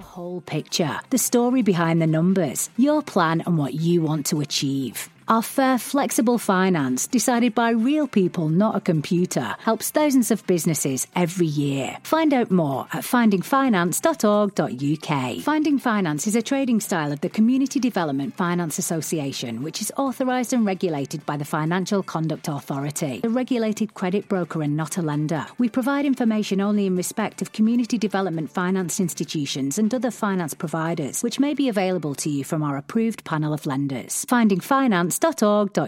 whole picture, the story behind the numbers, your plan and what you want to achieve. Our fair, flexible finance, decided by real people, not a computer, helps thousands of businesses every year. Find out more at findingfinance.org.uk. Finding Finance is a trading style of the Community Development Finance Association, which is authorised and regulated by the Financial Conduct Authority, a regulated credit broker and not a lender. We provide information only in respect of community development finance institutions and other finance providers, which may be available to you from our approved panel of lenders. findingfinance.org.uk. Do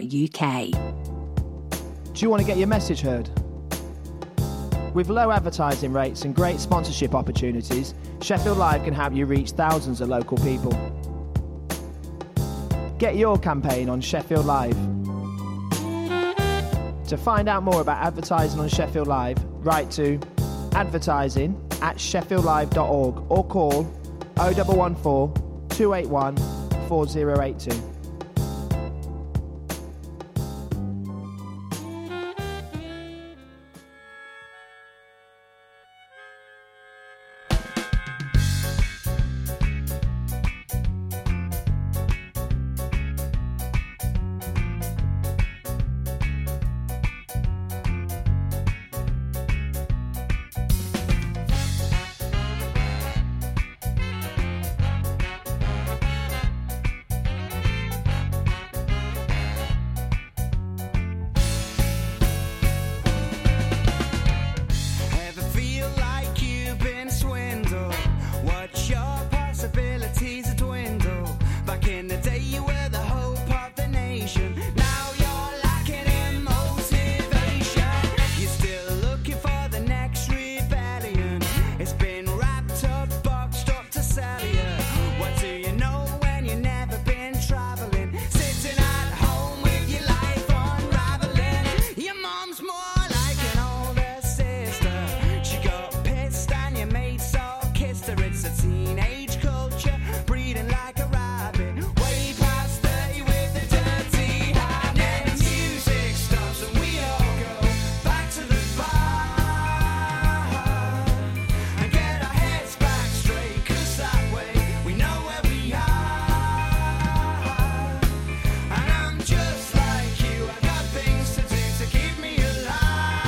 you want to get your message heard? With low advertising rates and great sponsorship opportunities, Sheffield Live can help you reach thousands of local people. Get your campaign on Sheffield Live. To find out more about advertising on Sheffield Live, write to advertising@sheffieldlive.org or call 0114 281 4082.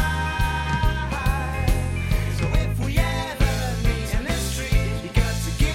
To give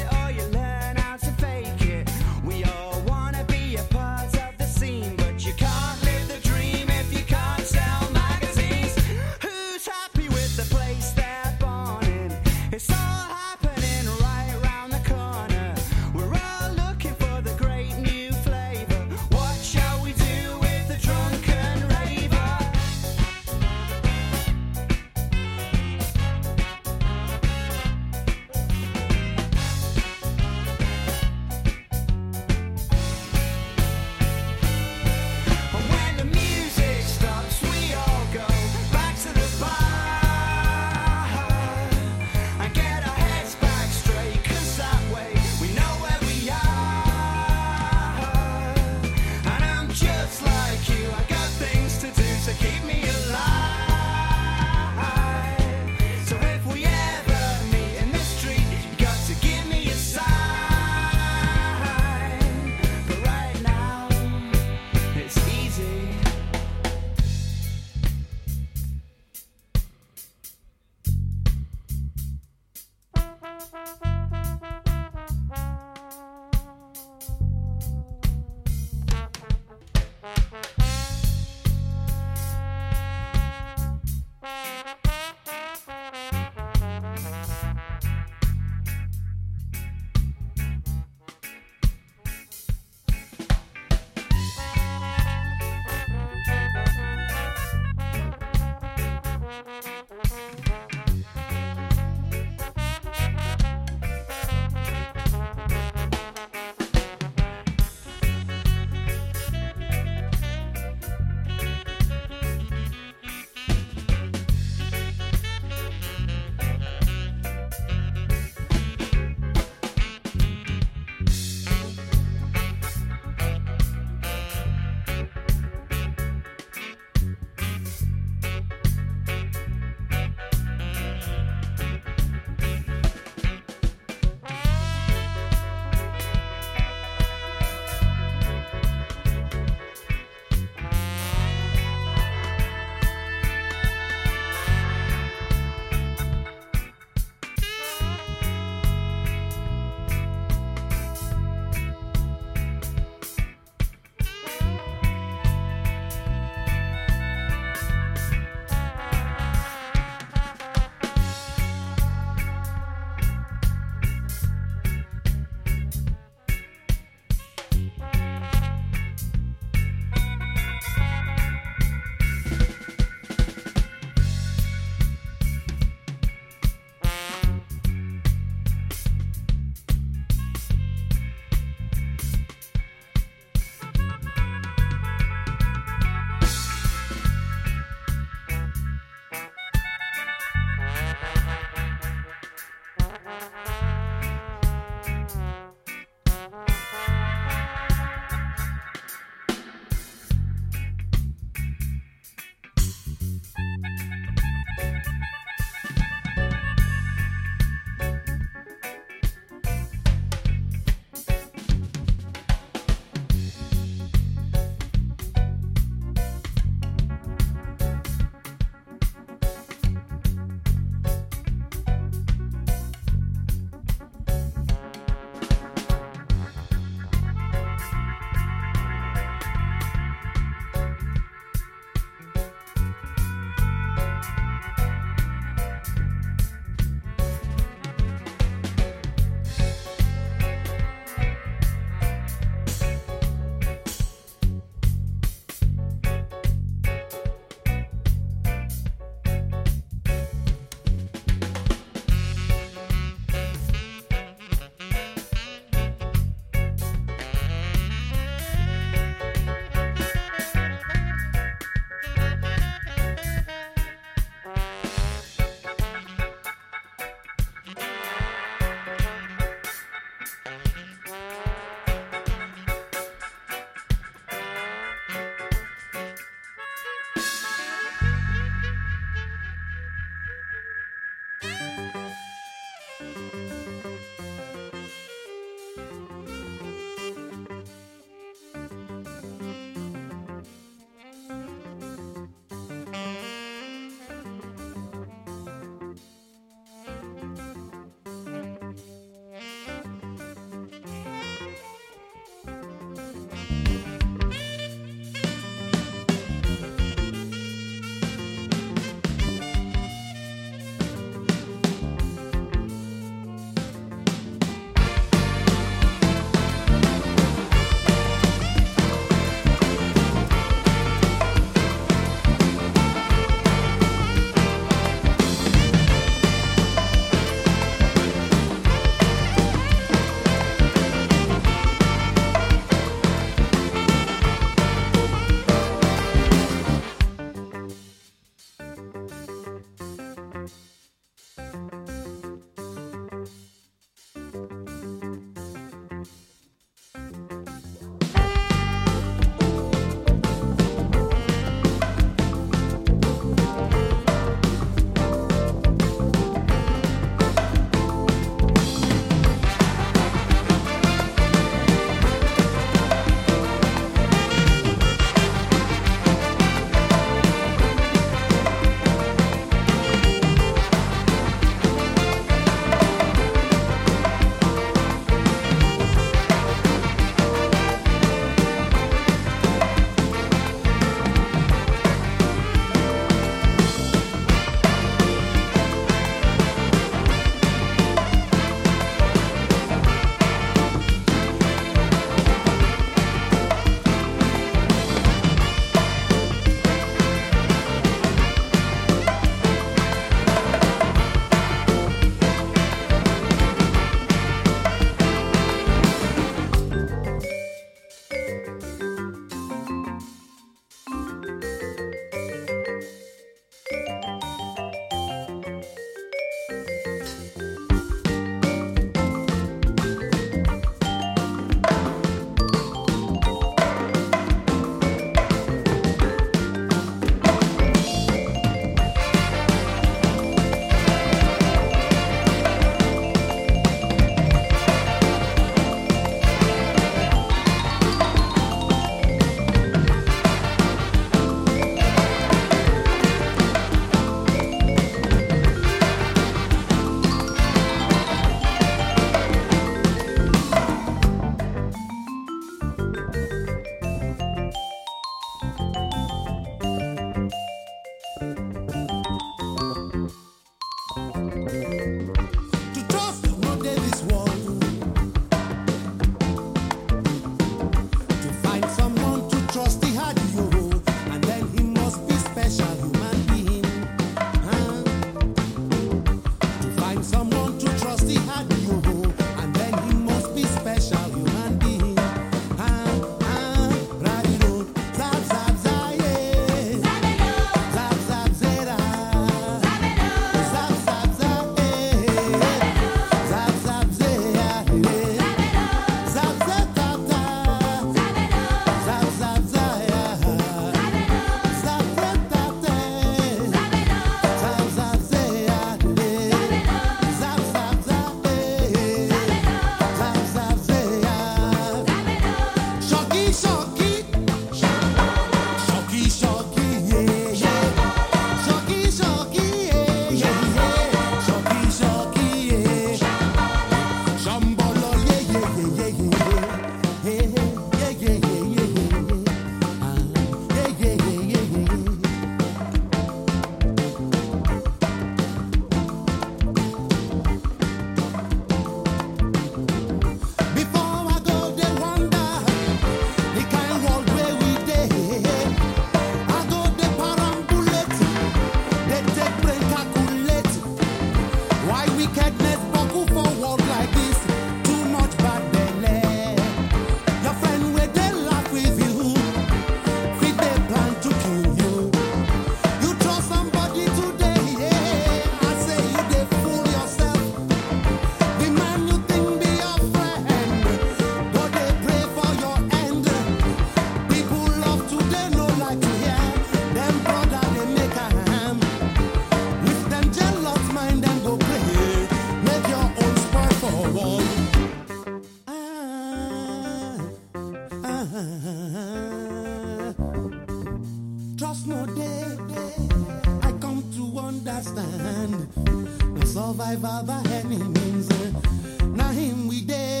I come to understand the survival by any means. Now him we day.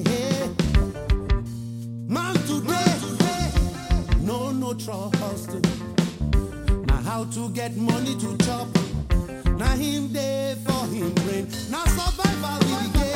Man today, no trust. Now how to get money to chop. Now him day for him brain. Now survival we day.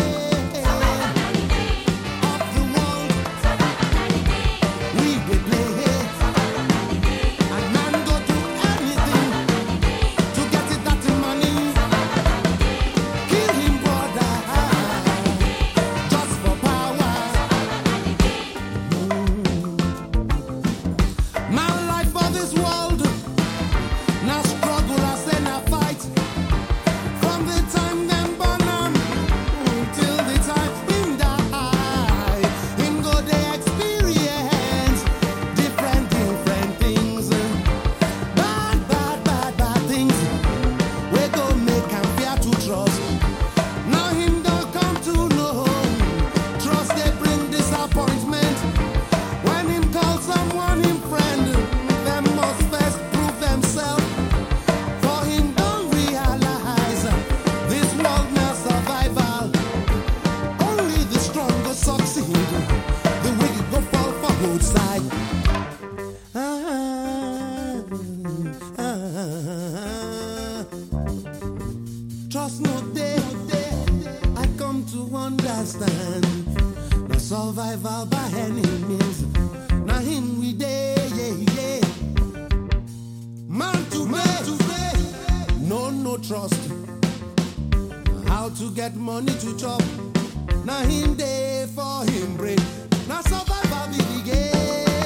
Trust no day, I come to understand the survival by any means. Now him we day, yeah. Man to day, no trust. How to get money to chop. Now him day for him brain. Now survival be the game.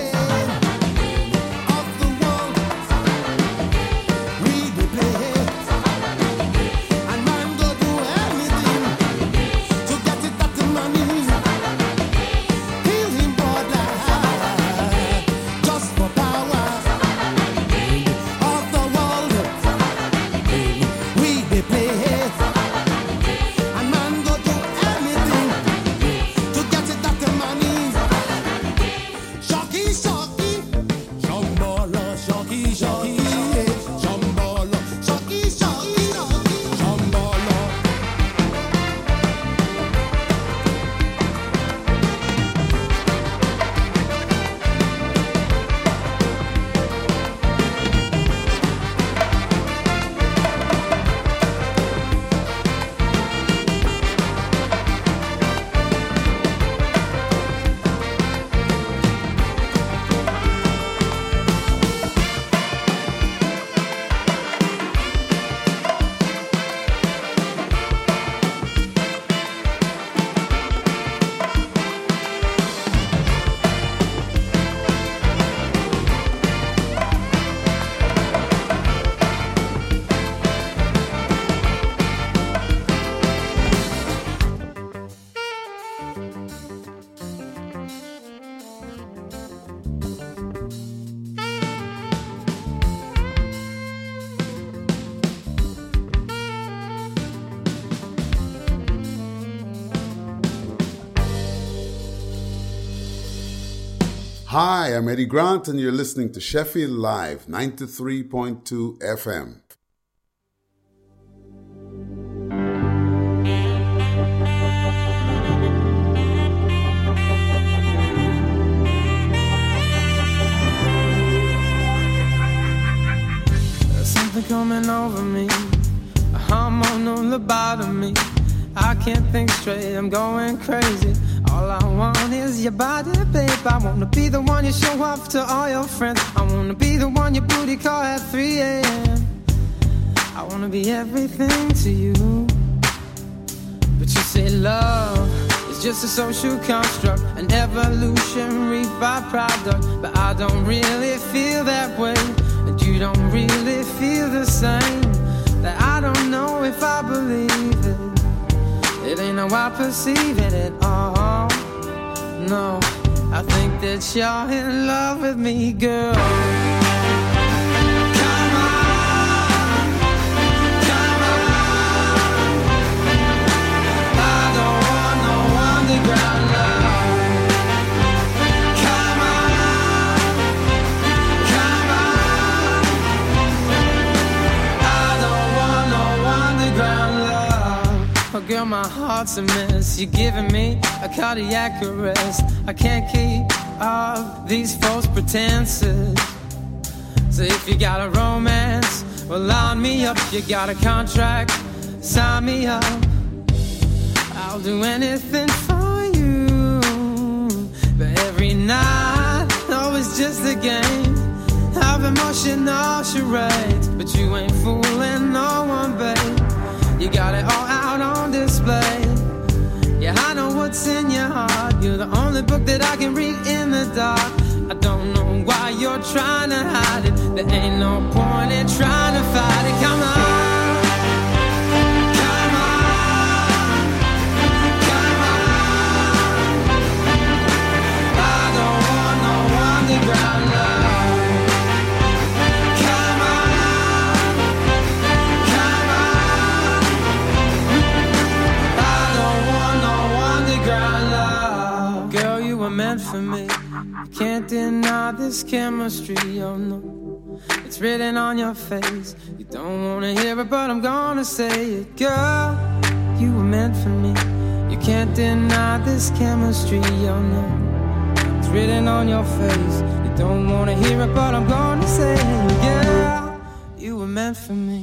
Hi, I'm Eddie Grant, and you're listening to Sheffield Live, 93.2 FM. There's something coming over me, a hormonal lobotomy. I can't think straight, I'm going crazy. All I want is your body, babe. I wanna be the one you show off to all your friends. I wanna be the one your booty call at 3 a.m. I wanna be everything to you. But you say love is just a social construct, an evolutionary byproduct. But I don't really feel that way, and you don't really feel the same. That I don't know if I believe it. It ain't how I perceive it at all. No, I think that you're in love with me, girl. Come on, come on. I don't want no underground love. Come on, come on. Girl, my heart's a mess. You're giving me a cardiac arrest. I can't keep up these false pretenses. So if you got a romance, well, line me up. You got a contract, sign me up. I'll do anything for you. But every night, always just a game of emotional charades. But you ain't fooling no one, babe. You got it all out on display. Yeah, I know what's in your heart. You're the only book that I can read in the dark. I don't know why you're trying to hide it. There ain't no point in trying to fight it. Come on. Meant for me, you can't deny this chemistry, oh no. It's written on your face. You don't wanna hear it, but I'm gonna say it. Girl, you were meant for me. You can't deny this chemistry, oh no. It's written on your face. You don't wanna hear it, but I'm gonna say it. Girl, you were meant for me.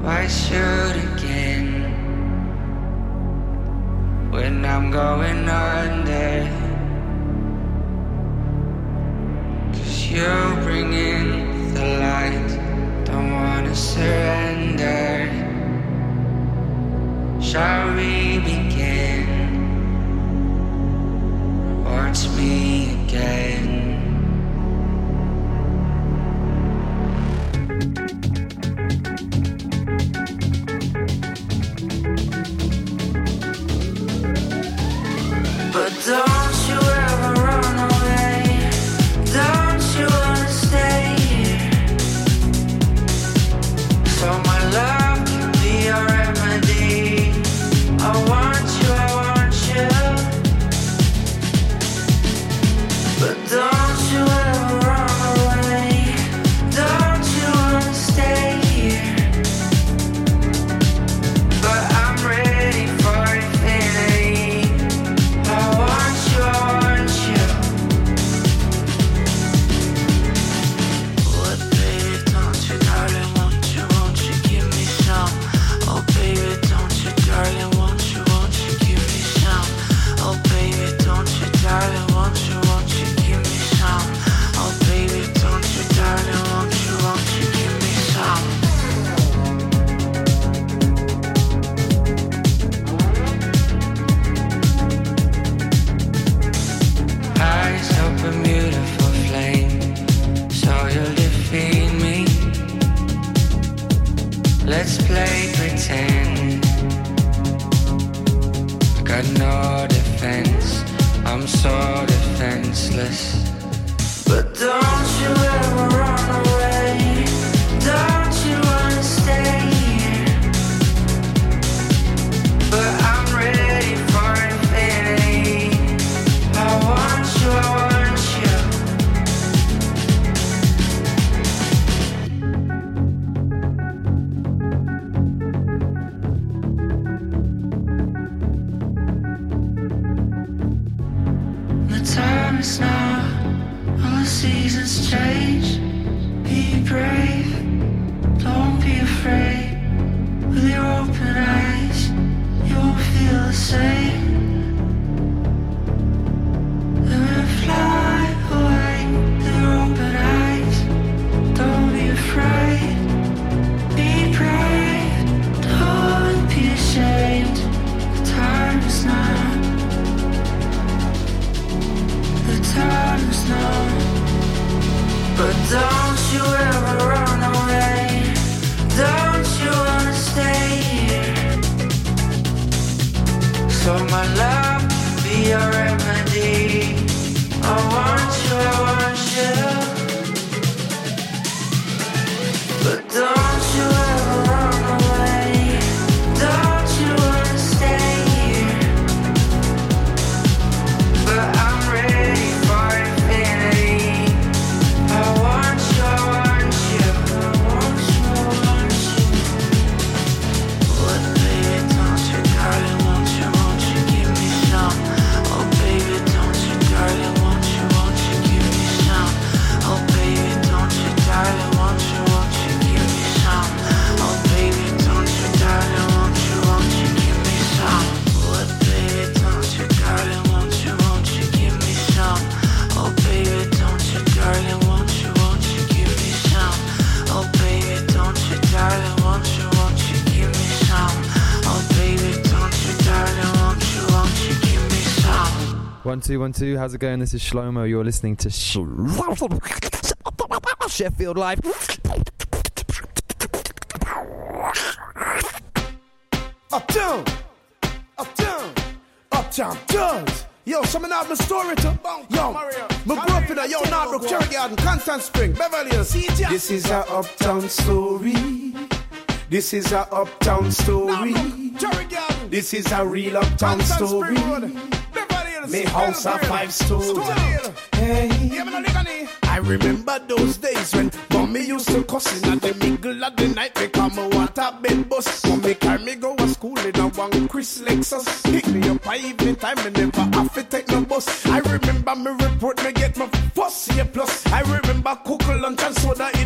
Why shoot again when I'm going under? 'Cause you bring in the light, don't wanna surrender. Shall we begin? Or it's me again? But don't you ever run away. Don't you wanna stay here? So my love can be your remedy. I want you, I want you. But don't you ever run away. Don't you wanna stay here? But I'm ready for infinity. I want you, I want you. What, baby, don't you, darling, won't you give me some? Oh, baby, don't you, darling, won't you give me some? Oh, baby, don't you, darling, won't you give me some? Oh, baby, don't you, darling, won't you give me some? Eyes open, beautiful flame, so you'll defeat me. Let's play pretend. I got no defense, I'm so defenseless. But don't you ever run away. Don't you wanna stay here? But I'm ready for infinity. I want you, I want you. The time is now, all the seasons change. Be brave, don't be afraid. With your open eyes, you won't feel the same. Then fly away with your open eyes. Don't be afraid, be brave, don't be ashamed. The time is now. The time is now. But don't you ever run away. Don't you wanna stay here? So my love can be your remedy. I want you, I want you. But don't you ever run away. Don't you wanna stay here? But I'm ready for infinity. I want you, I want you. I want you, I want you. What, baby, don't you, darling, won't you give me some? Oh, baby, don't you, darling, won't you give me some? Oh, baby, don't you, darling, won't you give me some? Oh, baby, don't you, darling, won't you give me some? What, baby, don't you, darling, won't you give me some? Oh, baby, don't you, darling, won't you give me some? Oh, baby, don't you, darling, won't you give me some? Oh, baby, don't you, darling, won't you give me some? 1 2 1 2. How's it going? This is Shlomo. You're listening to Sheffield Live. Uptown, uptown, uptown does. Yo, some of my story to yo, my grew up in a Narbrook, Cherry Garden, Constant Spring, Beverly Hills. This is a uptown story. This is a uptown story. This is a real uptown story. Me house a 5-story. Hey, I remember those days when mommy used to cussing at the middle of the night because me want a bed bus. Mommy carry me go to school in a one Chris Lexus. Pick me up by evening time and never have to take no bus. I remember me report me get my first year plus. I remember cook lunch and soda in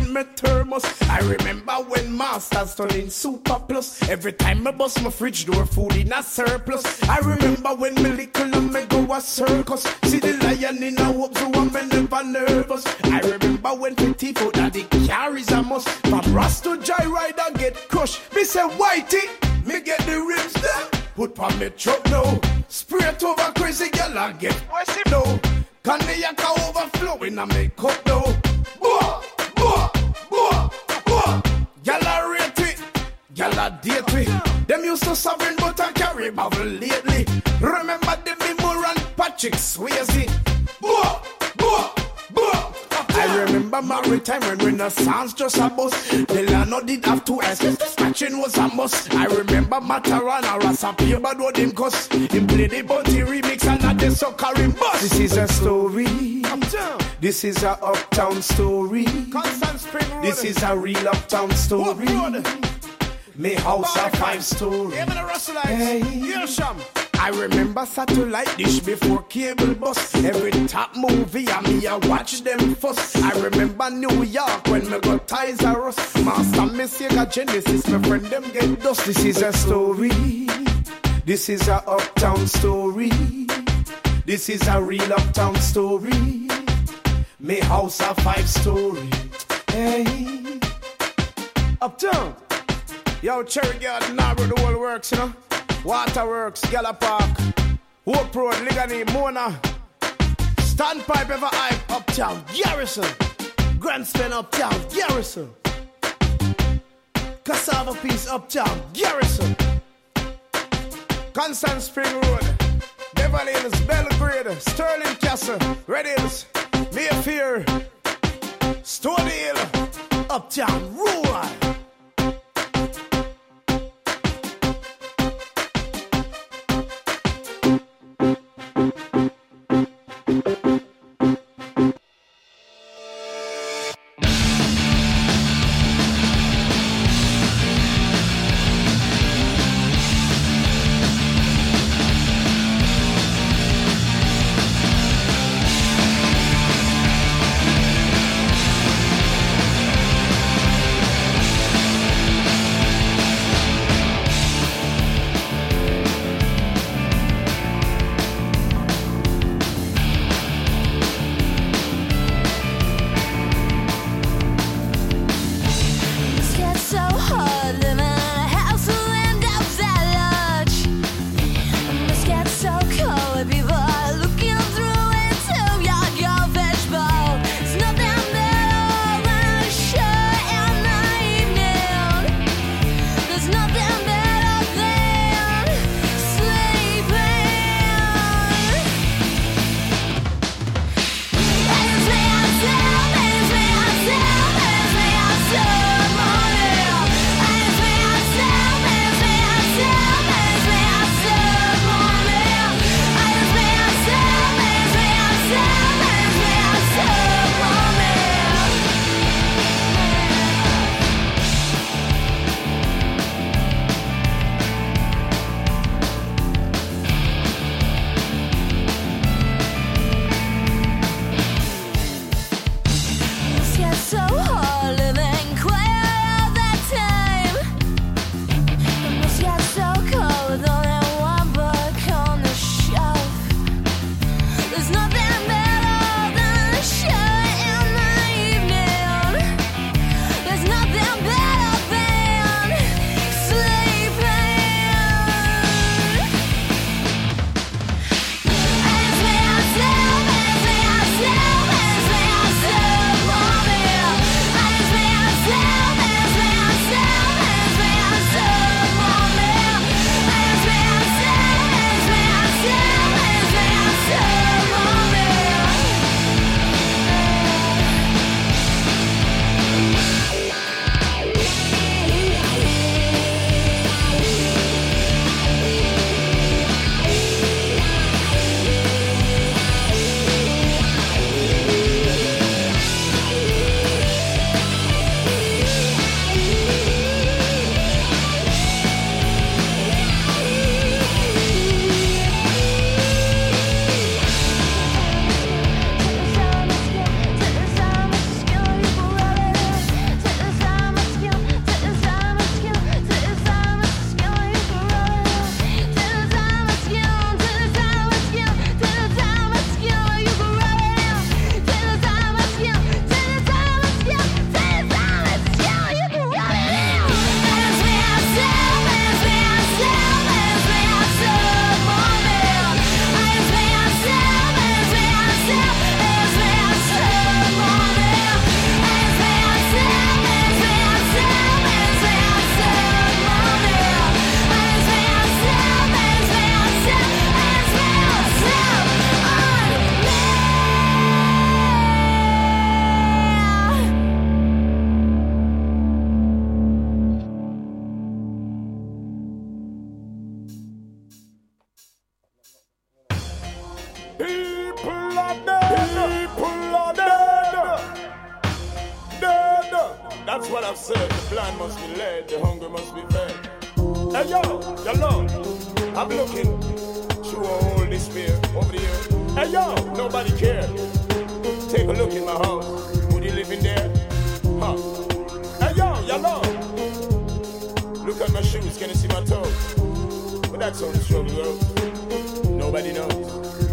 in my thermos. I remember when Masters turned in Super Plus. Every time I bust my fridge door, food in a surplus. I remember when me little and me go a circus. See the lion in a hope, so I'm never nervous. I remember when petty food daddy carries a must. From Ross to Joyride and get crushed. Me say whitey, me get the rims there. Put on me truck now. Spray it over crazy girl and get what's it now. Cognac overflowing and make up now. Boah, boah, boah, boah. Girl a rate it, girl a date it. Them used to sovereign but I carry bubble lately. Remember them Moore and Patrick Swayze. Boah, boah, boah. I remember maritime when Renaissance just a bus. Delano did have to ask, scratching was a must. I remember Matarana, Rasa but what him cuss. Him play the Bunty remix and not the suckering bus. This is a story. Uptown. This is a uptown story. Constant Spring Road. This is a real uptown story. Me house a 5-story. Hey. I remember satellite dish before cable bus. Every top movie I me I watch them first. I remember New York when me got Ties R Us. Master me Sega Genesis, my friend them get dust. This is a story. This is a uptown story. This is a real uptown story. Me house a 5-story. Hey, uptown. Yo, Cherry Garden, now where the whole works, you know. Waterworks, Gala Park, Hope Road, Ligani, Mona, Standpipe, Ever Hype, Uptown, Garrison, Grand Spend, Uptown, Garrison, Cassava Piece, Uptown, Garrison, Constant Spring Road, Beverly Hills, Belgrade, Sterling Castle, Red Hills, Mayfair, Stony Hill, Uptown, Rural. Watch what I've said. The blind must be led, the hungry must be fed. Hey yo, Lord, I'm looking through all despair over the years. Hey yo, nobody cares. Take a look in my house. Would you live in there? Huh? Hey yo, Lord, look at my shoes. Can you see my toes? But that's how the struggle goes. Nobody knows.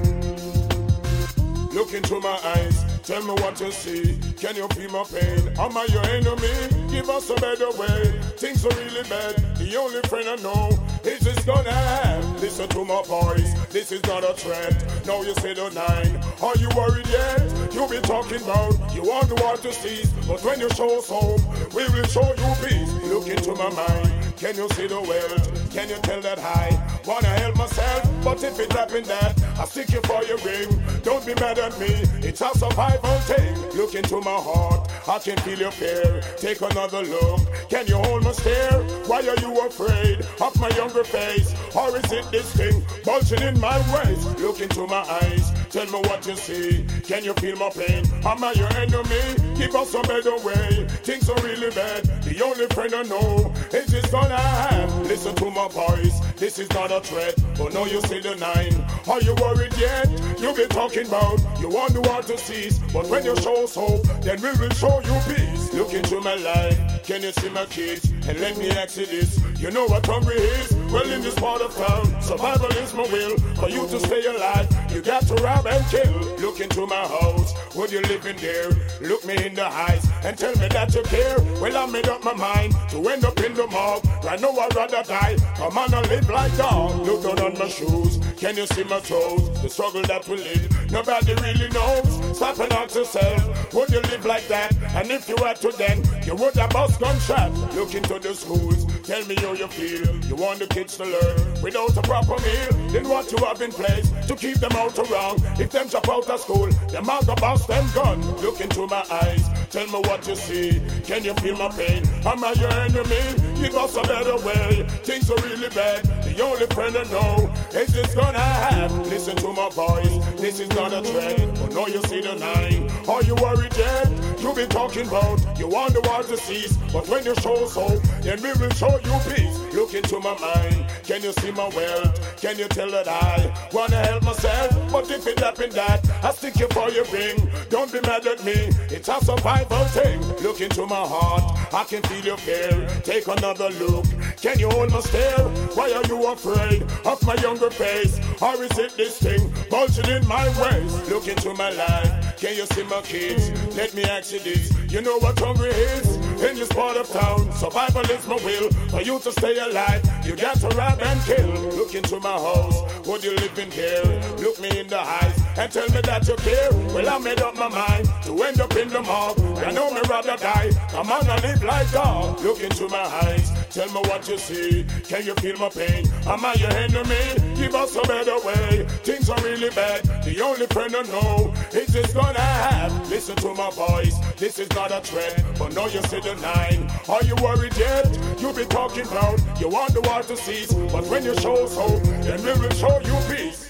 Look into my eyes, tell me what you see. Can you feel my pain? Am I your enemy? Give us a better way. Things are really bad. The only friend I know is this gonna have. Listen to my voice, this is not a threat. Now you say the 9. Are you worried yet? You be talking about you want the war to cease, but when you show us hope, we will show you peace. Look into my mind. Can you see the wealth? Can you tell that I wanna help myself? But if it happened that I stick you for your ring, don't be mad at me. It's a survival thing. Look into my heart, I can feel your fear. Take another look. Can you hold my stare? Why are you afraid of my younger face? Or is it this thing bulging in my waist? Look into my eyes, tell me what you see. Can you feel my pain? Am I your enemy? Give us a better way. Things are really bad. The only friend I know is this gonna have. Listen to my voice, this is not a threat. Oh no, you see the 9. Are you worried yet? You be talking about you want the war to cease, but when you show us hope, then we will show you peace. Look into my life, can you see my kids? And let me ask you this, you know what hungry is? Well, in this part of town, survival is my will. For you to stay alive, you got to rob and kill. Look into my house, would you live in there? Look me in the eyes and tell me that you care. Well, I made up my mind to end up in the morgue. Right now I'd rather die, come on and live like dog. Look down on my shoes, can you see my toes? The struggle that we live, nobody really knows. Stop and ask yourself, would you live like that? And if you had to then, you would have bust gunshot. Look into the schools, tell me how you feel. You want the kids to learn without a proper meal. Then what you have in place to keep them out around. If them drop out of school, them out the bust them gun. Look into my eyes, tell me what you see. Can you feel my pain? Am I your enemy? Give us a better way. Things are really bad. The only friend I know is this gonna happen. Listen to my voice, this is not a threat. Oh no, you see the 9. Are you worried yet? You be talking about you want the war to cease, but when you show us hope, then we will show you peace. Look into my mind, can you see my wealth? Can you tell that I wanna help myself? But if it happened that I stick you for your ring, don't be mad at me, it's a survival thing. Look into my heart, I can feel your fear. Take another look, can you hold my stare? Why are you afraid of my younger face? Or is it this thing bulging in my waist? Look into my life, can you see my kids? Let me ask you this, you know what hungry is? In this part of town, survival is my will. For you to stay alive, you got to rob and kill. Look into my house, would you live in here? Look me in the eyes and tell me that you care. Well, I made up my mind to end up in the mob. I know me rather die, come on and live like dog. Look into my eyes, tell me what you see. Can you feel my pain? Am I your enemy? Give us a better way. Things are really bad, the only friend I know is this gonna have. Listen to my voice, this is not a threat, but now you see the 9. Are you worried yet? You be talking about you want the war to cease, but when you show us hope, then we will show you peace.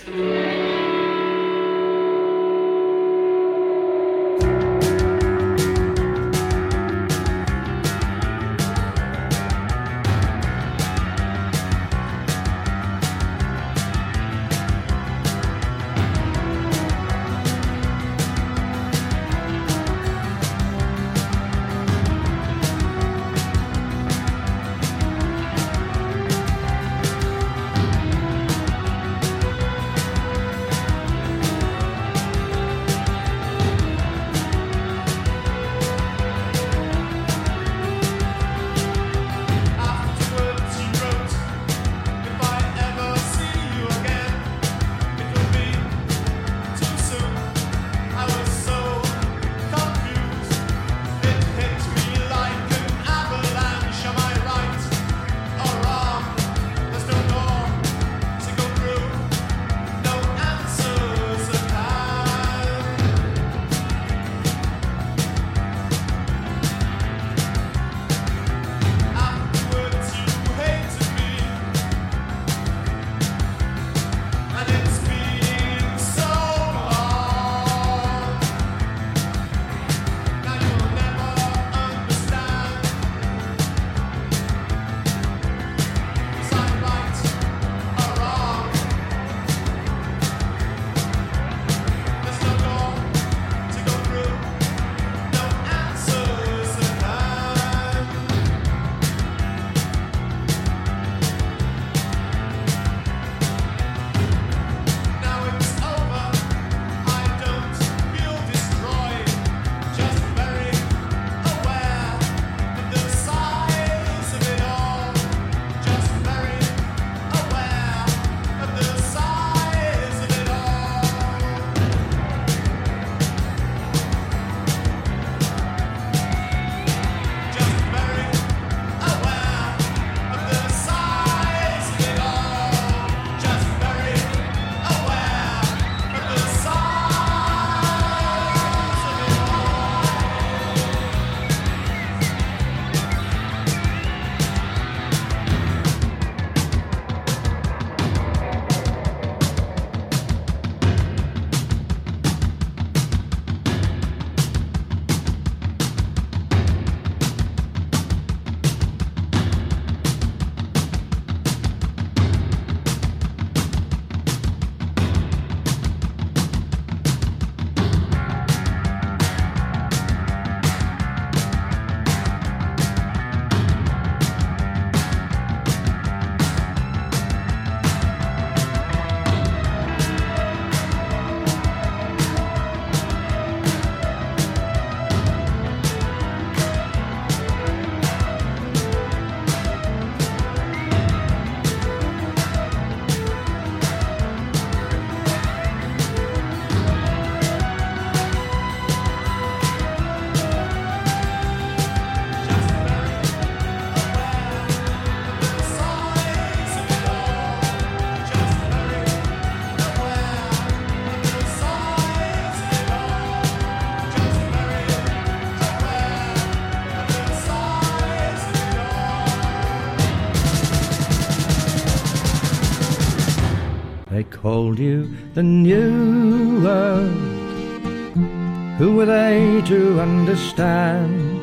They called you the New World. Who were they to understand?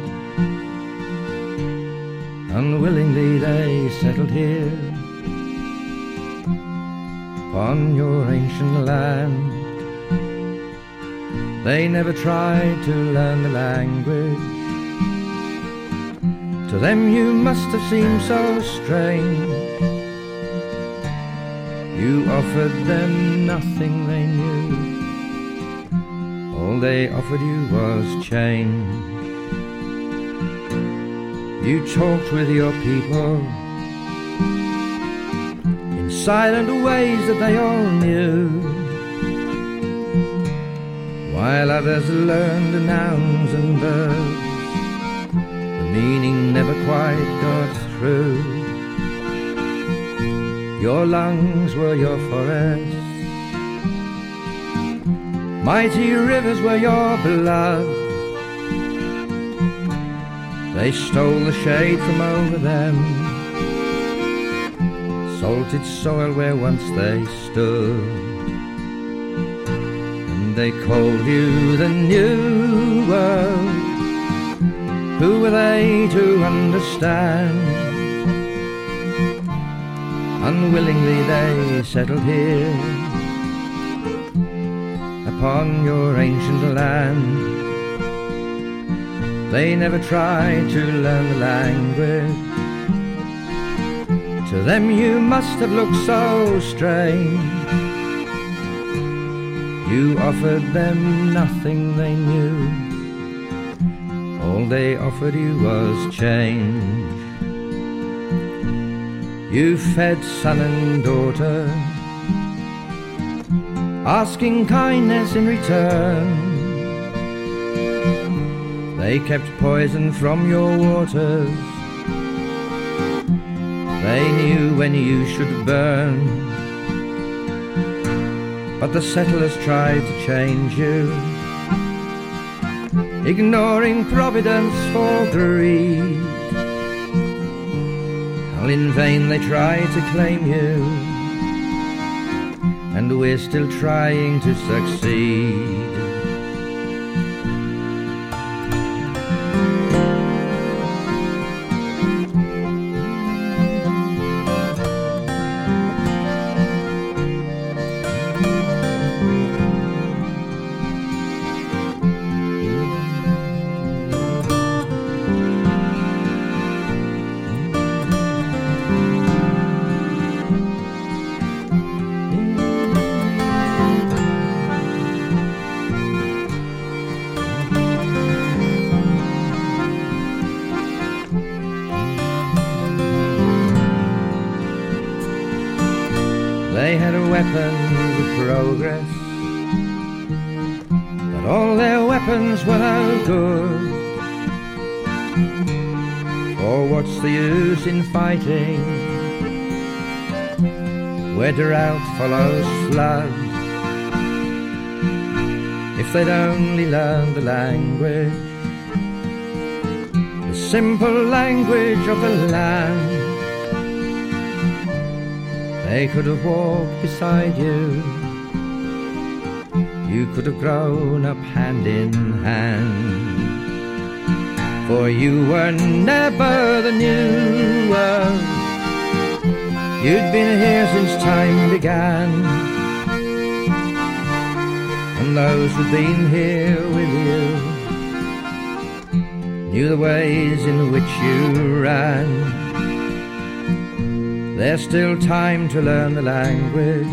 Unwillingly they settled here upon your ancient land. They never tried to learn the language. To them you must have seemed so strange. You offered them nothing they knew. All they offered you was change. You talked with your people in silent ways that they all knew, while others learned nouns and verbs. The meaning never quite got through. Your lungs were your forests, mighty rivers were your blood. They stole the shade from over them, salted soil where once they stood. And they called you the New World. Who were they to understand? Unwillingly they settled here upon your ancient land. They never tried to learn the language. To them you must have looked so strange. You offered them nothing they knew. All they offered you was change. You fed son and daughter, asking kindness in return. They kept poison from your waters. They knew when you should burn. But the settlers tried to change you, ignoring providence for greed. All in vain they tried to claim you, and we're still trying to succeed. They had weapons of progress, but all their weapons were no good. For what's the use in fighting where drought follows flood? If they'd only learned the language, the simple language of the land, they could have walked beside you. You could have grown up hand in hand. For you were never the New World. You'd been here since time began, and those who'd been here with you knew the ways in which you ran. There's still time to learn the language,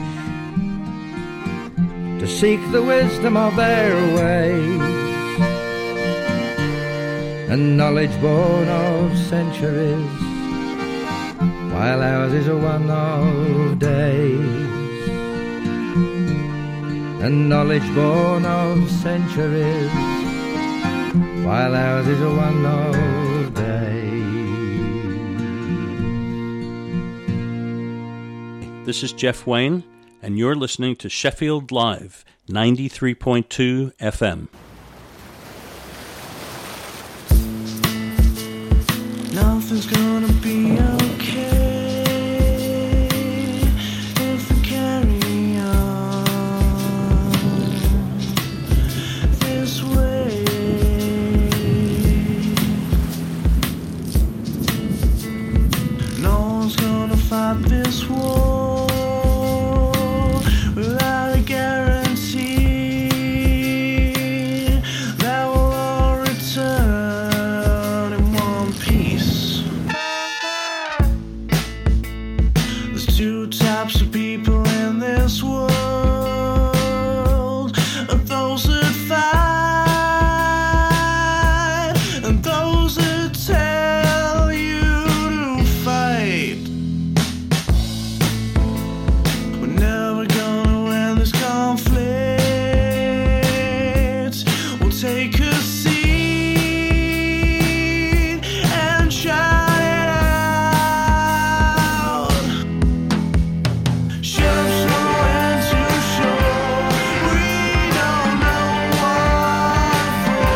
to seek the wisdom of their ways, and knowledge born of centuries, while ours is a one of days. And knowledge born of centuries, while ours is a one of days. This is Jeff Wayne, and you're listening to Sheffield Live, 93.2 FM. Nothing's gonna be okay if we carry stop this war without a guarantee that we'll all return in one piece. There's two types of people in this world. Those that fight and those that tell you to fight. We're never gonna win this conflict. We'll take a seat and shout it out. Ships roll into shore. We don't know what for.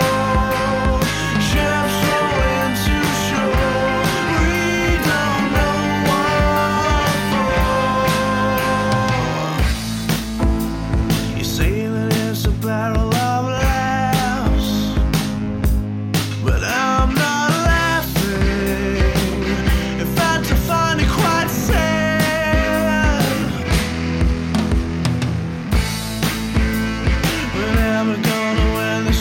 Ships roll into shore. We don't know what for. You say that it's a barrel of laughs, but I'm not laughing. In fact, I find it quite sad. We're never gonna win this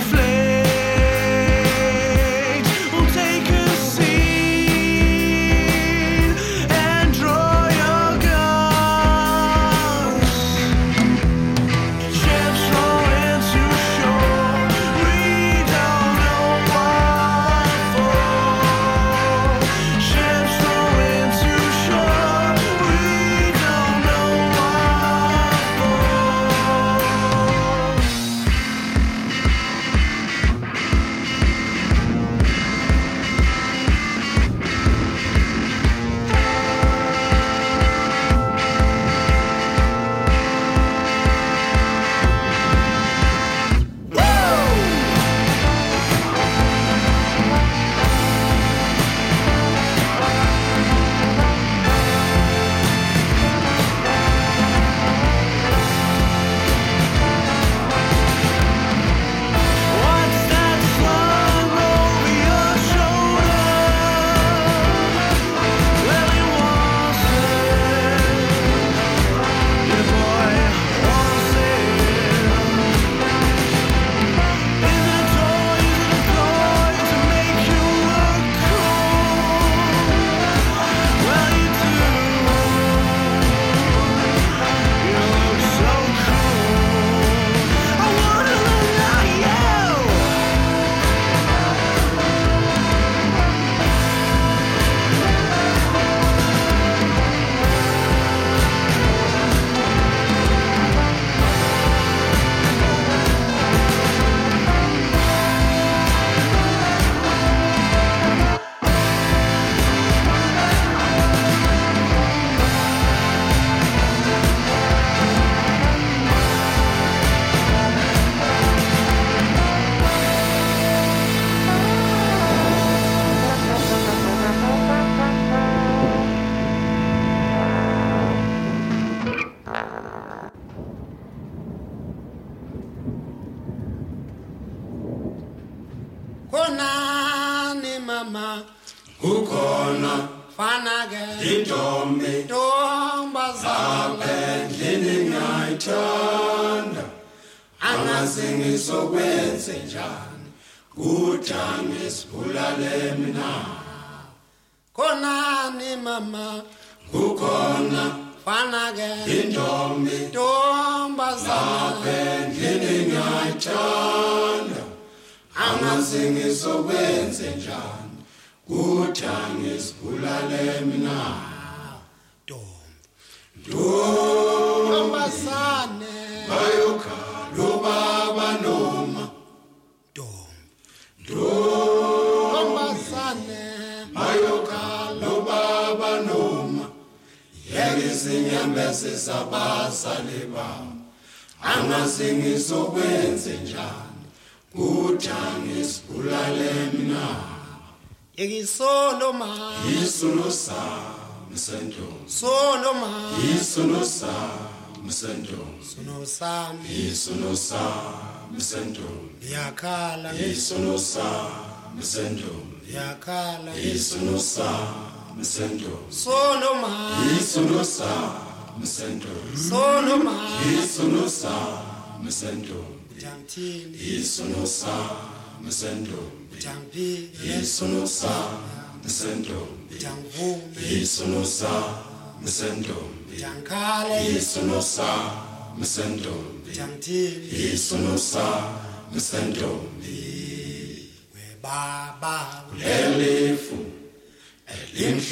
conflict. We'll take a seat and draw your guns. Ships roll into shore. We don't know what for. Ships roll into shore. We don't know what for. What's that slung over your shoulder? Well, it wants it. Your boy wants it. Is it a toy? Is it a ploy to make you look cool? Well, you do. You look so cool. I wanna look like you. Konani mama Ukhona fana ke intombi ntombazana endlini ngayithanda angazi ngisokwenze njani kudanga isibulale mina konani mama ukhona fana ke intombi ntombazana endlini ngayithanda angazi ngisokwenze njani kudanga isibulale mina ntombazane bayokhala ubaba noma ntombazane bayokhala ubaba noma yeke izinyembezi zabazali bami angazi ngisokwenze njani kudanga isibulale mina Yegisolo ma isono sami sentombi solo ma isono sami sentombi sono sami isono sami sentombi yakhala isono sami sentombi yakhala isono sami Baba